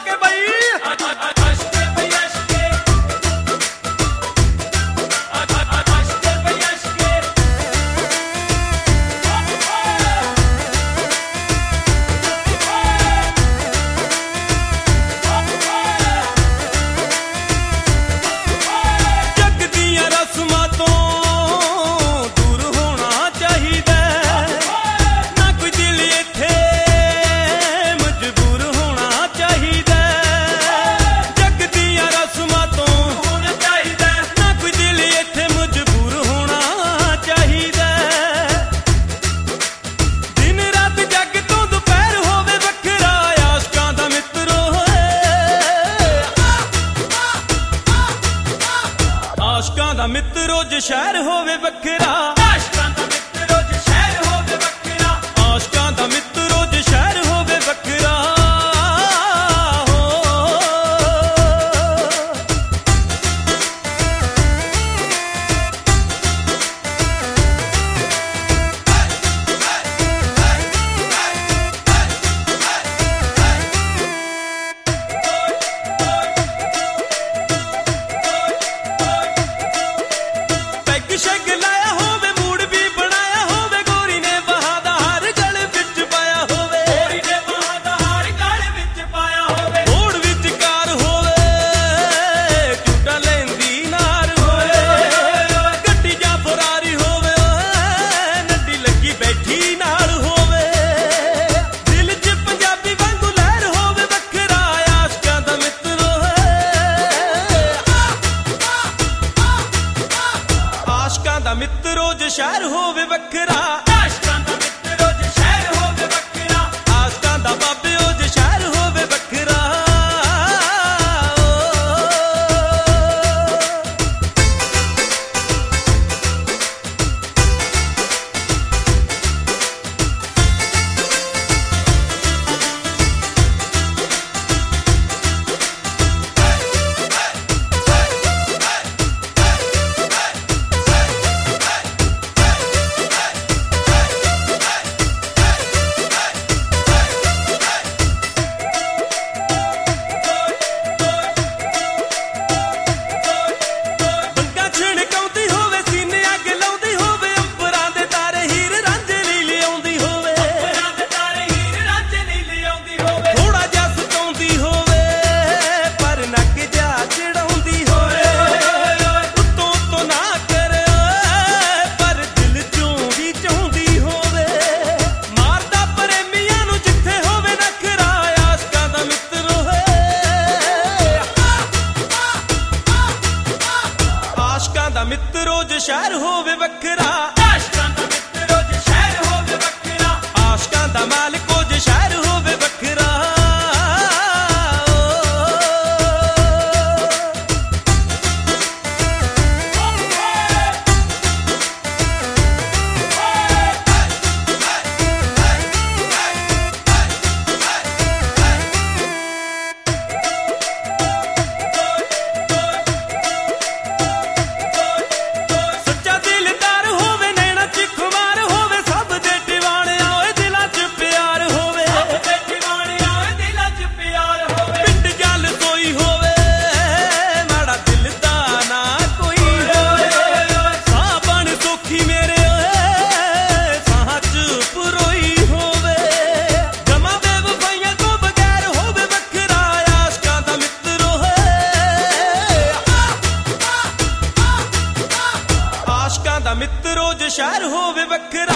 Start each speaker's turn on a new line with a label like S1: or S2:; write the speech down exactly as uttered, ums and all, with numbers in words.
S1: ਕੇ ਬਈ ਆਸ਼ਕਾਂ ਦਾ ਮਿੱਤਰੋ ਜੇ ਸ਼ਹਿਰ ਹੋਵੇ ਵੱਖਰਾ ਆਸ਼ਕਾਂ ਦਾ ਮਿੱਤਰੋ ਜੇ ਸ਼ਹਿਰ ਹੋਵੇ ਵੱਖਰਾ ਆਸ਼ਕਾਂ ਦਾ ਮਿੱਤਰੋ ਜੇ ਸ਼ਹਿਰ ਹੋਵੇ ਵੱਖਰਾ ਸ਼ੱਗ ਲਾਇਆ ਹੋਵੇ ਮੂਡ ਵੀ ਬਣਾਇਆ ਹੋਵੇ ਗੋਰੀ ਨੇ ਬਹਾਦਾਰ ਗਲ ਵਿੱਚ ਪਾਇਆ ਹੋਵੇ ਗੋਰੀ ਨੇ ਬਹਾਦਾਰ ਗਲ ਵਿੱਚ ਪਾਇਆ ਹੋਵੇ ਹੋੜ ਵਿੱਚ ਕਾਰ ਹੋਵੇ ਝੂਟਾ ਲੈਂਦੀ ਨਾਰ ਹੋਵੇ ਗੱਡੀ ਜਾਂ ਫਰਾਰੀ ਹੋਵੇ ਨੱਡੀ ਲੱਗੀ ਬੈਠੀ ਨਾਲ ਹੋਵੇ ਦਿਲ 'ਚ ਪੰਜਾਬੀ ਵਾਂਗੂ ਲਹਿਰ ਹੋਵੇ ਵੱਖਰਾ ਆਸ਼ਕਾਂ ਦਾ ਮਿੱਤਰੋ ਆਸ਼ਕਾਂ ਦਾ ਮਿੱਤਰੋ ਜੇ ਸ਼ਹਿਰ ਹੋਵੇ ਵੱਖਰਾ ਆਸ਼ਕਾਂ ਦਾ ਮਿੱਤਰੋ ਜੇ ਸ਼ਹਿਰ ਹੋਵੇ ਵੱਖਰਾ ਆਸ਼ਕਾਂ ਦਾ ਬਾਬਿਓ ਜੇ ਸ਼ਹਿਰ ਹੋਵੇ ਵੱਖਰਾ ਦਾ ਮਿੱਤਰੋ ਜੇ ਸ਼ਹਿਰ ਹੋਵੇ ਵੱਖਰਾ ਆਸ਼ਕਾਂ ਦਾ ਮਿੱਤਰੋ ਜੇ ਸ਼ਹਿਰ ਹੋਵੇ ਵੱਖਰਾ ਆਸ਼ਕਾਂ ਦਾ ਮਾਲਕੋ ਜੇ ਸ਼ਹਿਰ ਹੋਵੇ ਵੱਖਰਾ ਮਿੱਤਰੋ ਜੇ ਸ਼ਹਿਰ ਹੋਵੇ ਵੱਖਰਾ